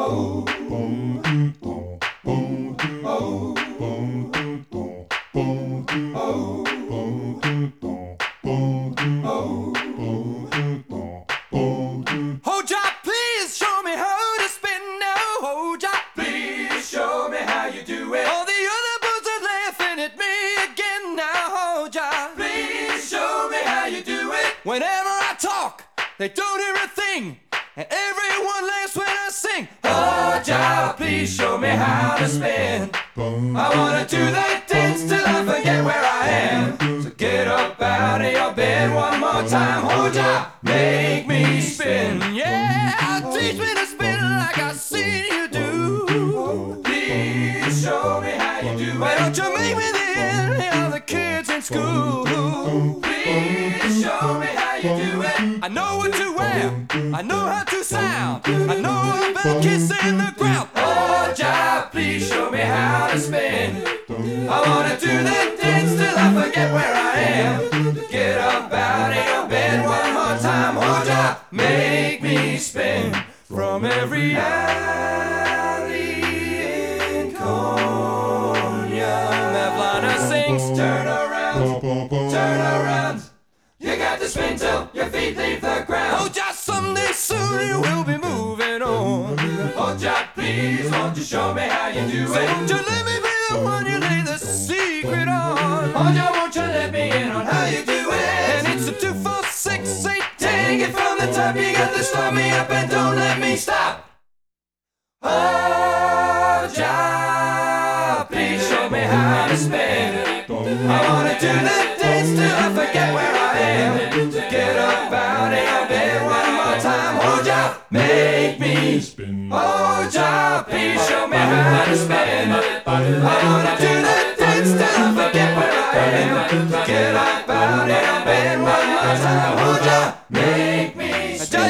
Hold ya, please show me how to spin now. Hold ya, Please show me how you do it. all the other birds are laughing at me again now. Hold ya, Please show me how you do it. whenever I talk, they don't hear a thing, and everyone laughs when I sing. Oh, Jah, please show me how to spin. I wanna do that dance till I forget where I am. So get up out of your bed one more time. Oh, Jah, make me spin. Yeah, teach me to spin like I seen you do. Please show me how you do Why it. don't you make me the envy of the kids in school? Please show me how you do it. I know what to wear, I know how to sound, I know about kissing the ground. Oh, Jah, please show me how to spin. I wanna do that dance till I forget where I am. Get up out of your bed one more time. Oh, Jah, make me spin. From every Alley in Konya. Mevlana sings. Turn around, turn around. You got to spin till your feet leave the Oh, ground. just someday soon you will be moving on. Oh, Jah, please, won't you show me how you do So it? won't you let me be the one you lay the secret on? Oh, Jah, won't you let me in on how you do And it? it's a 2, 4, 6, 8, 10. Take it from the top, you got to start me up and don't let me stop. Oh, Jah, please show me how to spin. I wanna do that dance till I forget where I am. Get up out of your bed one more time. Oh, Jah, make me spin. Oh, Jah, please show me how to spin. I wanna do that dance till I forget where I am. Get up out of your bed one more time. Oh, Jah, make me spin.